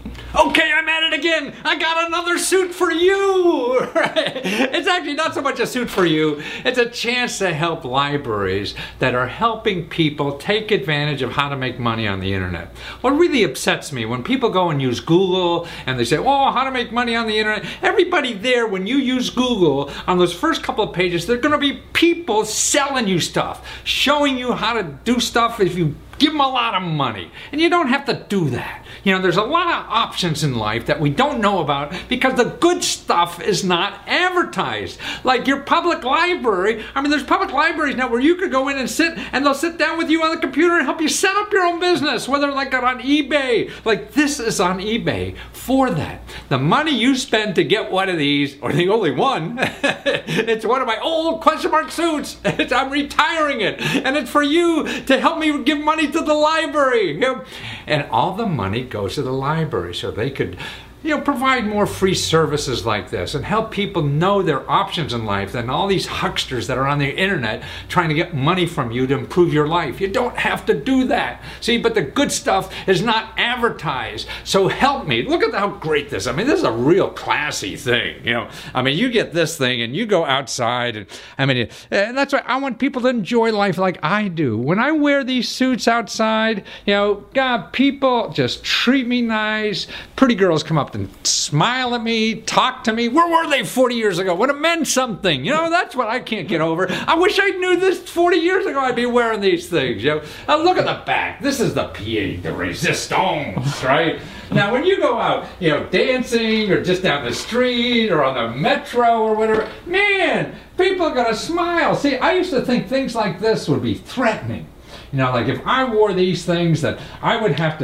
Okay, I'm at it again. I got another suit for you. Right? It's actually not so much a suit for you. It's a chance to help libraries that are helping people take advantage of how to make money on the internet. What really upsets me when people go and use Google and they say, oh, how to make money on the internet. Everybody there, when you use Google, on those first couple of pages, there are going to be people selling you stuff, showing you how to do stuff if you give them a lot of money. And you don't have to do that. You know, there's a lot of options in life that we don't know about because the good stuff is not advertised. Like your public library. I mean, there's public libraries now where you could go in and sit, and they'll sit down with you on the computer and help you set up your own business, whether like on eBay. Like this is on eBay for that. The money you spend to get one of these, or the only one, it's one of my old question mark suits. I'm retiring it. And it's for you to help me give money to the library. And all the money goes to the library so they could, you know, provide more free services like this and help people know their options in life than all these hucksters that are on the internet trying to get money from you to improve your life. You don't have to do that. See, but the good stuff is not advertised. So help me. Look at how great this is. I mean, this is a real classy thing, you know. I mean, you get this thing and you go outside and I mean, and that's why I want people to enjoy life like I do. When I wear these suits outside, you know, God, people just treat me nice. Pretty girls come up and smile at me, talk to me. Where were they 40 years ago when it meant something? You know, that's what I can't get over. I wish I knew this 40 years ago I'd be wearing these things. You know, look at the back. This is the pied de resistance, right? Now, when you go out, you know, dancing or just down the street or on the metro or whatever, man, people are going to smile. See, I used to think things like this would be threatening. You know, like if I wore these things that I would have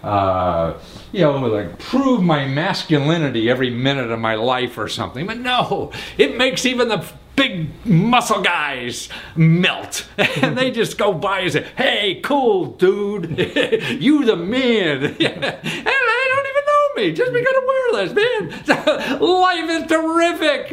to, you know, like prove my masculinity every minute of my life or something. But no, it makes even the big muscle guys melt. And they just go by and say, hey, cool, dude. You the man. And they don't even know me just because I wear this, man. Life is terrific.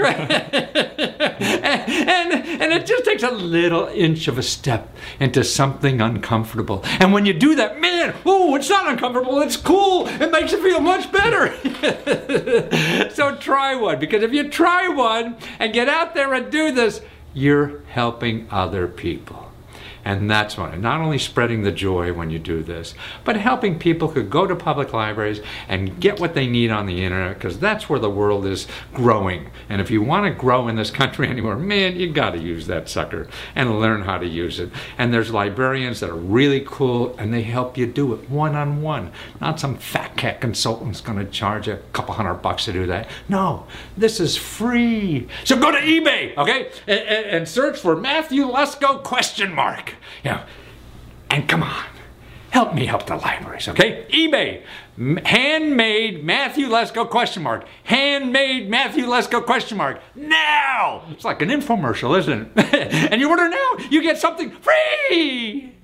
And it just takes a little inch of a step into something uncomfortable. And when you do that, man, oh, it's not uncomfortable, it's cool. It makes you feel much better. So try one, because if you try one and get out there and do this, you're helping other people. And that's why, not only spreading the joy when you do this, but helping people who go to public libraries and get what they need on the internet, because that's where the world is growing. And if you want to grow in this country anymore, man, you got to use that sucker and learn how to use it. And there's librarians that are really cool, and they help you do it one-on-one. Not some fat cat consultant's going to charge you a couple $100 to do that. No, this is free. So go to eBay, okay, and search for Matthew Lesko ? Yeah, and come on, help me help the libraries, okay? eBay, handmade Matthew Lesko ? Handmade Matthew Lesko ? Now! It's like an infomercial, isn't it? And you order now, you get something free!